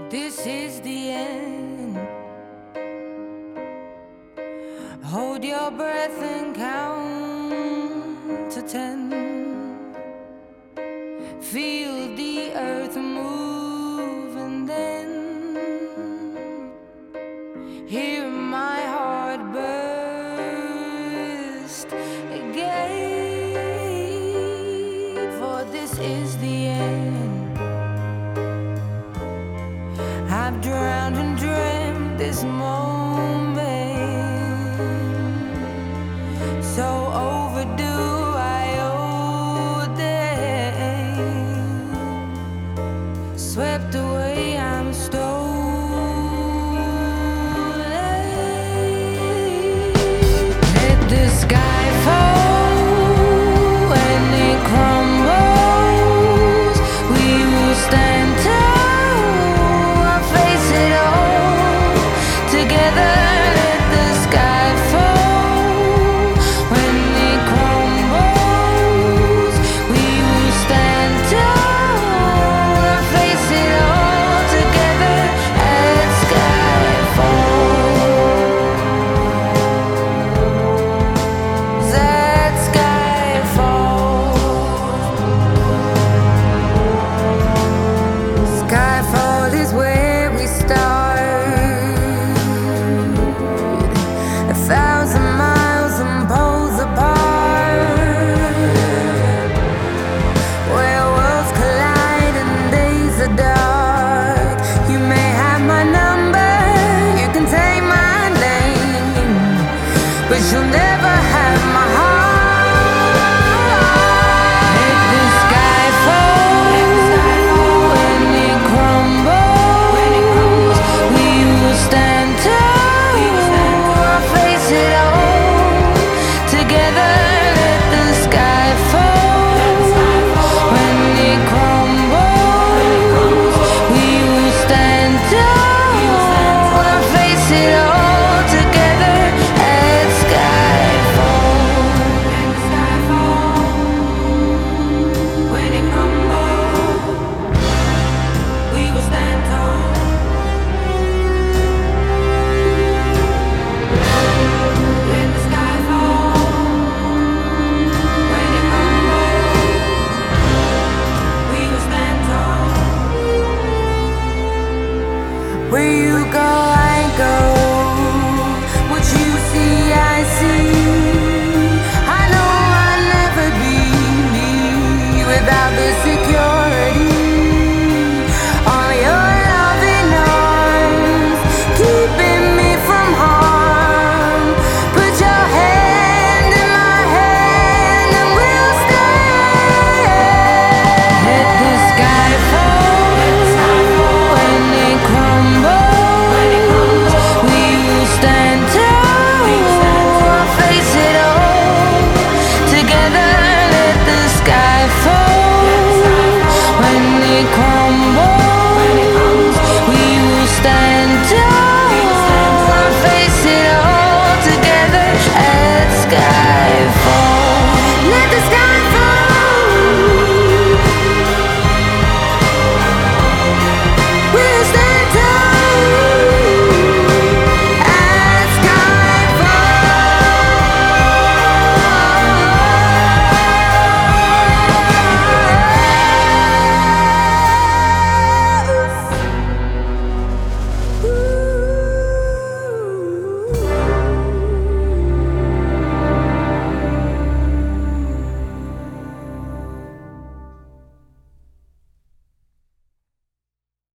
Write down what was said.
This is the end. Hold your breath and count to 10. Feel the earth move and then hear my heart burst again. For this is the end. I've drowned and dreamt this moment, so overdue I owe them. Swept away, I'm stolen. Let the sky fall when it crumbles. We will stand tall. But you'll never